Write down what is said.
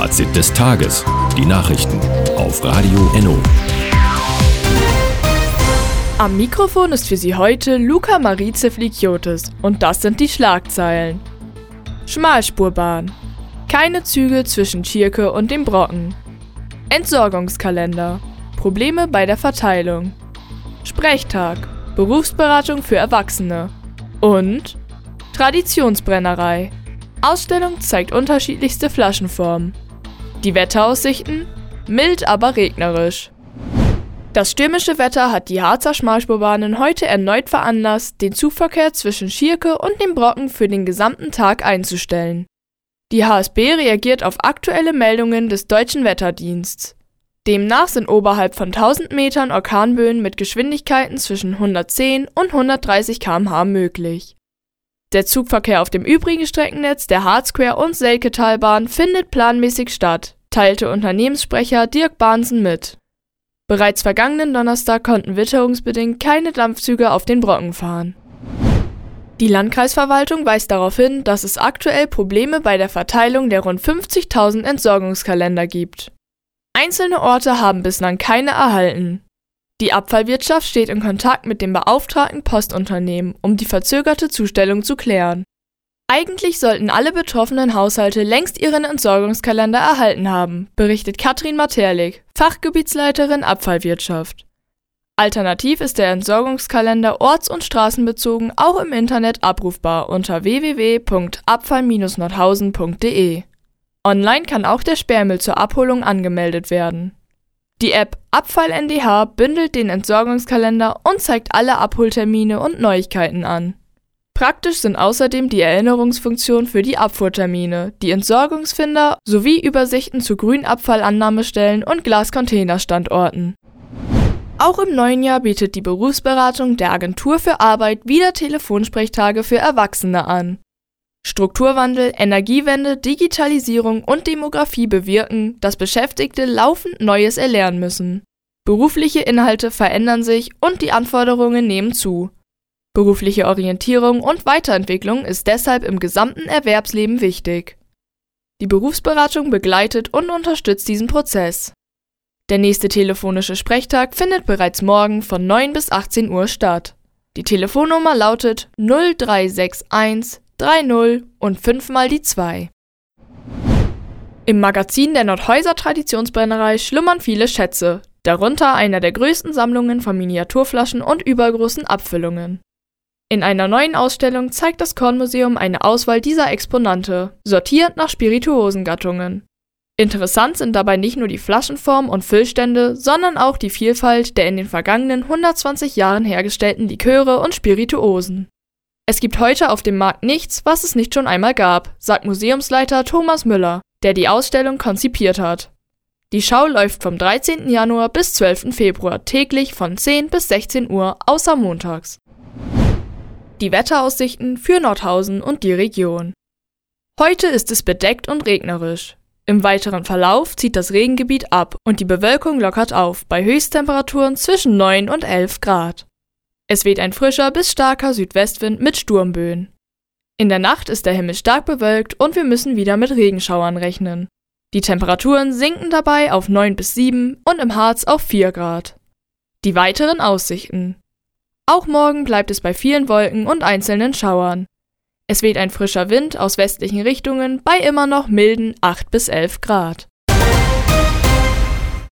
Fazit des Tages. Die Nachrichten auf Radio Enno. Am Mikrofon ist für Sie heute Luca Marice Flikiotis und das sind die Schlagzeilen. Schmalspurbahn. Keine Züge zwischen Tschirke und dem Brocken. Entsorgungskalender. Probleme bei der Verteilung. Sprechtag. Berufsberatung für Erwachsene. Und Traditionsbrennerei. Ausstellung zeigt unterschiedlichste Flaschenformen. Die Wetteraussichten? Mild, aber regnerisch. Das stürmische Wetter hat die Harzer Schmalspurbahnen heute erneut veranlasst, den Zugverkehr zwischen Tschirke und dem Brocken für den gesamten Tag einzustellen. Die HSB reagiert auf aktuelle Meldungen des Deutschen Wetterdienstes. Demnach sind oberhalb von 1000 Metern Orkanböen mit Geschwindigkeiten zwischen 110 und 130 km/h möglich. Der Zugverkehr auf dem übrigen Streckennetz der Harzquer- und Selketalbahn findet planmäßig statt, teilte Unternehmenssprecher Dirk Bahnsen mit. Bereits vergangenen Donnerstag konnten witterungsbedingt keine Dampfzüge auf den Brocken fahren. Die Landkreisverwaltung weist darauf hin, dass es aktuell Probleme bei der Verteilung der rund 50.000 Entsorgungskalender gibt. Einzelne Orte haben bislang keine erhalten. Die Abfallwirtschaft steht in Kontakt mit dem beauftragten Postunternehmen, um die verzögerte Zustellung zu klären. Eigentlich sollten alle betroffenen Haushalte längst ihren Entsorgungskalender erhalten haben, berichtet Katrin Materlik, Fachgebietsleiterin Abfallwirtschaft. Alternativ ist der Entsorgungskalender orts- und straßenbezogen auch im Internet abrufbar unter www.abfall-nordhausen.de. Online kann auch der Sperrmüll zur Abholung angemeldet werden. Die App Abfall NDH bündelt den Entsorgungskalender und zeigt alle Abholtermine und Neuigkeiten an. Praktisch sind außerdem die Erinnerungsfunktion für die Abfuhrtermine, die Entsorgungsfinder sowie Übersichten zu Grünabfallannahmestellen und Glascontainerstandorten. Auch im neuen Jahr bietet die Berufsberatung der Agentur für Arbeit wieder Telefonsprechtage für Erwachsene an. Strukturwandel, Energiewende, Digitalisierung und Demografie bewirken, dass Beschäftigte laufend Neues erlernen müssen. Berufliche Inhalte verändern sich und die Anforderungen nehmen zu. Berufliche Orientierung und Weiterentwicklung ist deshalb im gesamten Erwerbsleben wichtig. Die Berufsberatung begleitet und unterstützt diesen Prozess. Der nächste telefonische Sprechtag findet bereits morgen von 9 bis 18 Uhr statt. Die Telefonnummer lautet 0361 30 und 5 mal die 2. Im Magazin der Nordhäuser Traditionsbrennerei schlummern viele Schätze, darunter einer der größten Sammlungen von Miniaturflaschen und übergroßen Abfüllungen. In einer neuen Ausstellung zeigt das Kornmuseum eine Auswahl dieser Exponate, sortiert nach Spirituosengattungen. Interessant sind dabei nicht nur die Flaschenform und Füllstände, sondern auch die Vielfalt der in den vergangenen 120 Jahren hergestellten Liköre und Spirituosen. Es gibt heute auf dem Markt nichts, was es nicht schon einmal gab, sagt Museumsleiter Thomas Müller, der die Ausstellung konzipiert hat. Die Schau läuft vom 13. Januar bis 12. Februar täglich von 10 bis 16 Uhr außer montags. Die Wetteraussichten für Nordhausen und die Region. Heute ist es bedeckt und regnerisch. Im weiteren Verlauf zieht das Regengebiet ab und die Bewölkung lockert auf bei Höchsttemperaturen zwischen 9 und 11 Grad. Es weht ein frischer bis starker Südwestwind mit Sturmböen. In der Nacht ist der Himmel stark bewölkt und wir müssen wieder mit Regenschauern rechnen. Die Temperaturen sinken dabei auf 9 bis 7 und im Harz auf 4 Grad. Die weiteren Aussichten. Auch morgen bleibt es bei vielen Wolken und einzelnen Schauern. Es weht ein frischer Wind aus westlichen Richtungen bei immer noch milden 8 bis 11 Grad.